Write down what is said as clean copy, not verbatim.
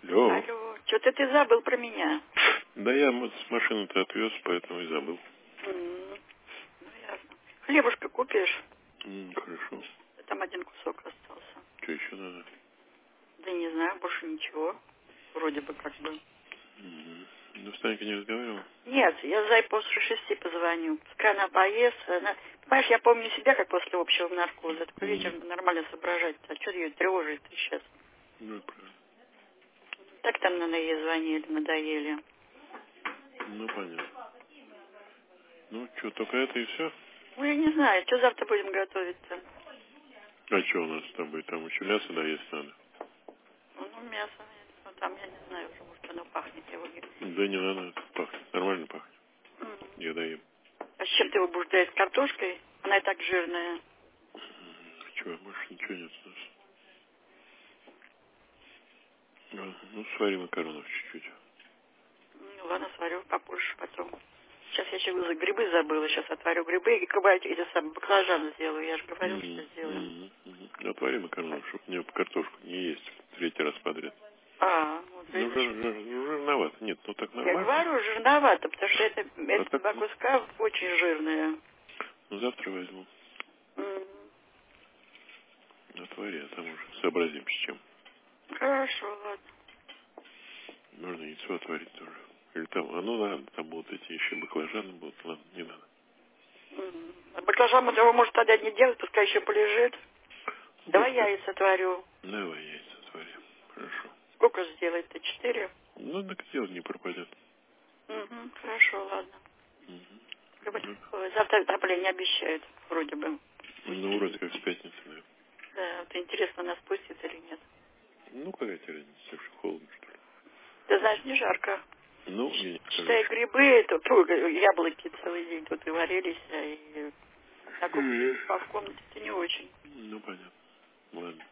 Алло. Алло. Что-то ты забыл про меня. Да я с машины-то отвез, поэтому и забыл. Ну, ясно. Хлебушка купишь? Хорошо. Там один кусок остался. Что еще надо? Да не знаю, больше ничего. Вроде бы как бы. Ну, с Танькой не разговаривал? Нет, я зай после 6 позвоню. Пускай она поест. Она... Понимаешь, я помню себя, как после общего наркоза. Только вечером нормально соображать. А что ее тревожит сейчас? Ну, правильно. Так там на ей звонили, надоели. Ну, понятно. Ну, что, только это и все? Ну, я не знаю, что завтра будем готовить-то? А что у нас с тобой? Там еще мясо доесть надо. Ну, мясо. Ну, там, я не знаю уже, может, оно пахнет его. Да не надо, пахнет. Нормально пахнет. Я доем. А с чем ты его будешь доесть? С картошкой? Она и так жирная. Чего, больше ничего нет у нас. Ну, свари макаронов чуть-чуть. Ну, ладно, сварю попозже потом. Сейчас я еще за грибы забыла. Сейчас отварю грибы и эти самые баклажаны сделаю. Я же говорю, что сделаю. Отвари макаронов, чтобы мне картошку не есть третий раз подряд. Вот Ну, видишь. жирновато. Нет, ну так Я нормально. говорю, жирновато, потому что А эти так, два куска очень жирные. ну, завтра возьму. М. Отвари, а там уже сообразим с чем. Хорошо, ладно. Можно яйцо отварить тоже. Или там, ну ладно, там будут эти еще баклажаны будут, ладно, не надо. А баклажан мы его, может, тогда не делать, пускай еще полежит. Да, Давай яйца отварю. давай яйца отвари. Хорошо. Сколько сделать-то? 4? Ну, так дело не пропадет. Хорошо, ладно. Ну, Завтра отопление обещают, вроде бы. ну, вроде как с пятницы, да. Да, вот интересно, она спустится или нет. Ну, какая тебе разница, что холодно, что ли? Ты знаешь, не жарко. Ну, я не скажу, Считай, грибы, яблоки целый день тут и варились, и так в комнате-то не очень. Ну, понятно. Ладно.